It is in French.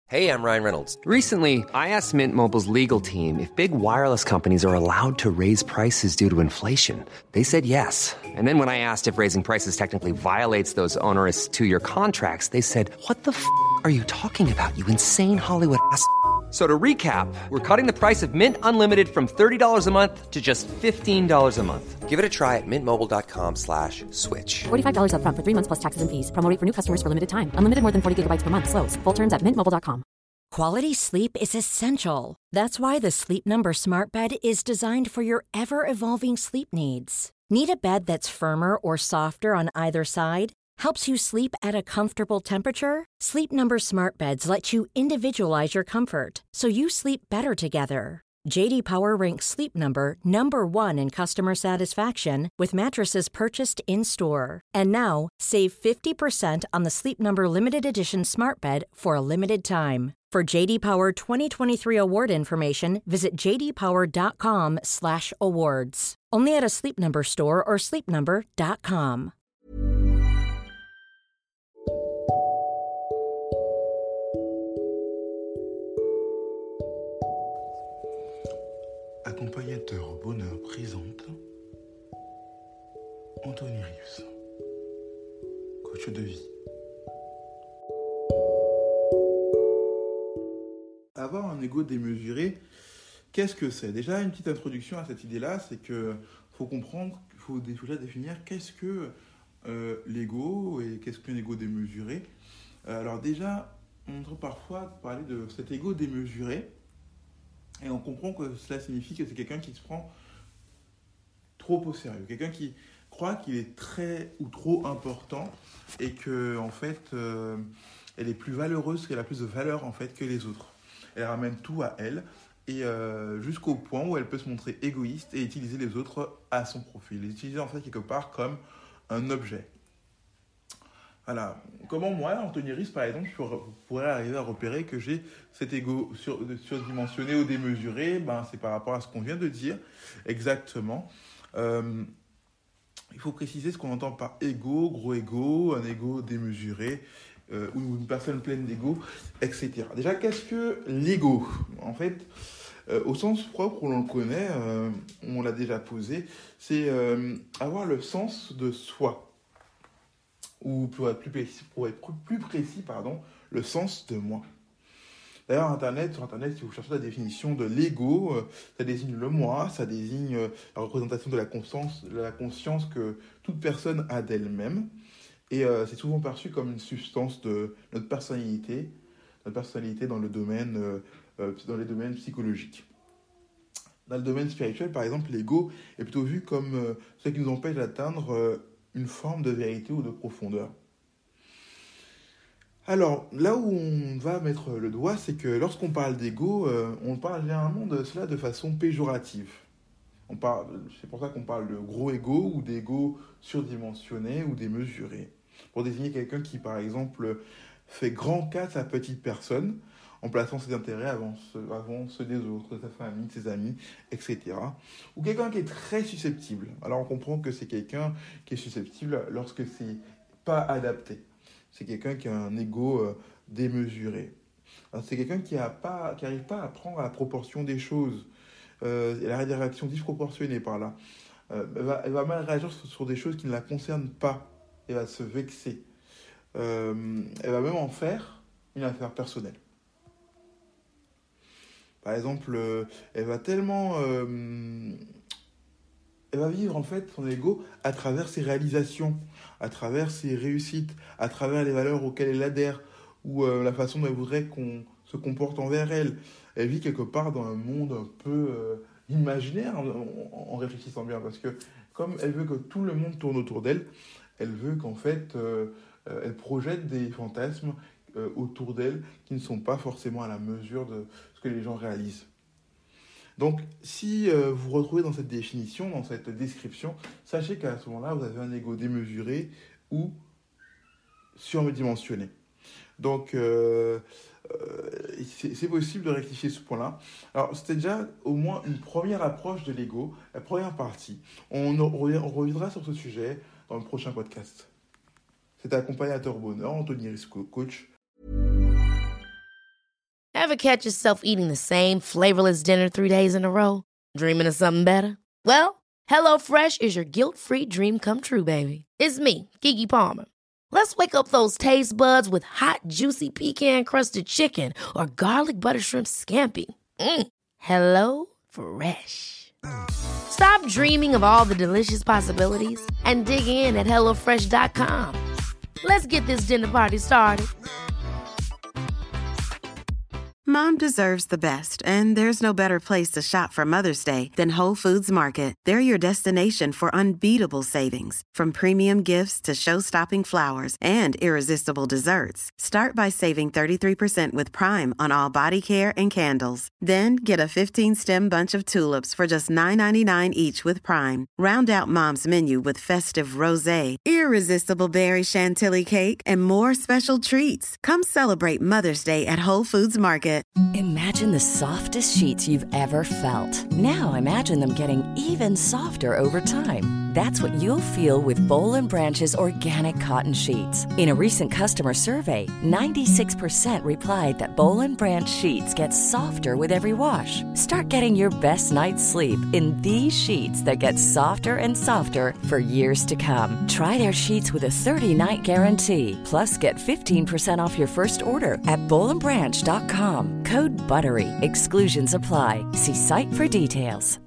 Hey, I'm Ryan Reynolds. Recently, I asked Mint Mobile's legal team if big wireless companies are allowed to raise prices due to inflation. They said yes. And then when I asked if raising prices technically violates those onerous two-year contracts, they said, "What the f*** are you talking about, you insane Hollywood ass?" So to recap, we're cutting the price of Mint Unlimited from $30 a month to just $15 a month. Give it a try at mintmobile.com/switch. $45 up front for 3 months plus taxes and fees. Promo rate for new customers for limited time. Unlimited more than 40 gigabytes per month slows. Full terms at mintmobile.com. Quality sleep is essential. That's why the Sleep Number Smart Bed is designed for your ever-evolving sleep needs. Need a bed that's firmer or softer on either side? Helps you sleep at a comfortable temperature? Sleep Number Smart Beds let you individualize your comfort, so you sleep better together. J.D. Power ranks Sleep Number number 1 in customer satisfaction with mattresses purchased in-store. And now, save 50% on the Sleep Number Limited Edition Smart Bed for a limited time. For J.D. Power 2023 award information, visit jdpower.com/awards. Only at a Sleep Number store or sleepnumber.com. Accompagnateur Bonheur présente Anthony Reeves, coach de vie. Avoir un ego démesuré, qu'est-ce que c'est ? Déjà, une petite introduction à cette idée-là, c'est que faut comprendre, il faut déjà définir qu'est-ce que l'ego et qu'est-ce qu'un ego démesuré. Alors déjà, on entend parfois parler de cet ego démesuré et on comprend que cela signifie que c'est quelqu'un qui se prend trop au sérieux, quelqu'un qui croit qu'il est très ou trop important et que en fait, elle est plus valeureuse, qu'elle a plus de valeur en fait que les autres. Elle ramène tout à elle et jusqu'au point où elle peut se montrer égoïste et utiliser les autres à son profit. Les utiliser en fait quelque part comme un objet. Voilà. Comment moi, Anthony Reeves, par exemple, je pourrais arriver à repérer que j'ai cet ego surdimensionné ou démesuré, c'est par rapport à ce qu'on vient de dire exactement. Il faut préciser ce qu'on entend par ego, gros ego, un ego démesuré, ou une personne pleine d'ego, etc. Déjà, qu'est-ce que l'ego ? En fait, au sens propre où l'on le connaît, on l'a déjà posé, c'est avoir le sens de soi. Ou pour être plus précis, le sens de moi. D'ailleurs, sur Internet, si vous cherchez la définition de l'ego, ça désigne le moi, ça désigne la représentation de la conscience que toute personne a d'elle-même. Et c'est souvent perçu comme une substance de notre personnalité dans les domaines psychologiques. Dans le domaine spirituel, par exemple, l'ego est plutôt vu comme ce qui nous empêche d'atteindre une forme de vérité ou de profondeur. Alors, là où on va mettre le doigt, c'est que lorsqu'on parle d'ego, on parle généralement de cela de façon péjorative. C'est pour ça qu'on parle de gros ego ou d'ego surdimensionné ou démesuré. Pour désigner quelqu'un qui, par exemple, fait grand cas de sa petite personne, en plaçant ses intérêts avant ceux des autres, de sa famille, de ses amis, etc. Ou quelqu'un qui est très susceptible. Alors on comprend que c'est quelqu'un qui est susceptible lorsque c'est pas adapté. C'est quelqu'un qui a un ego démesuré. Alors, c'est quelqu'un qui n'arrive pas à prendre la proportion des choses. Elle a des réactions disproportionnées par là. Elle va mal réagir sur des choses qui ne la concernent pas. Elle va se vexer. Elle va même en faire une affaire personnelle. Par exemple, elle va vivre en fait son ego à travers ses réalisations, à travers ses réussites, à travers les valeurs auxquelles elle adhère, ou la façon dont elle voudrait qu'on se comporte envers elle. Elle vit quelque part dans un monde un peu imaginaire en réfléchissant bien, parce que comme elle veut que tout le monde tourne autour d'elle, elle veut qu'en fait, elle projette des fantasmes autour d'elle qui ne sont pas forcément à la mesure de ce que les gens réalisent. Donc, si vous vous retrouvez dans cette définition, dans cette description, sachez qu'à ce moment-là, vous avez un ego démesuré ou surdimensionné. Donc, c'est possible de rectifier ce point-là. Alors, c'était déjà au moins une première approche de l'ego, la première partie. On reviendra sur ce sujet dans le prochain podcast. C'était Accompagnateur Bonheur, Anthony Reeves, coach. Ever catch yourself eating the same flavorless dinner 3 days in a row? Dreaming of something better? Well, HelloFresh is your guilt-free dream come true, baby. It's me, Keke Palmer. Let's wake up those taste buds with hot, juicy pecan-crusted chicken or garlic butter shrimp scampi. Hello Fresh. Stop dreaming of all the delicious possibilities and dig in at HelloFresh.com. Let's get this dinner party started. Mom deserves the best, and there's no better place to shop for Mother's Day than Whole Foods Market. They're your destination for unbeatable savings, from premium gifts to show-stopping flowers and irresistible desserts. Start by saving 33% with Prime on all body care and candles. Then get a 15-stem bunch of tulips for just $9.99 each with Prime. Round out Mom's menu with festive rosé, irresistible berry chantilly cake, and more special treats. Come celebrate Mother's Day at Whole Foods Market. Imagine the softest sheets you've ever felt. Now imagine them getting even softer over time. That's what you'll feel with Boll & Branch's organic cotton sheets. In a recent customer survey, 96% replied that Boll & Branch sheets get softer with every wash. Start getting your best night's sleep in these sheets that get softer and softer for years to come. Try their sheets with a 30-night guarantee. Plus, get 15% off your first order at bollandbranch.com. Code BUTTERY. Exclusions apply. See site for details.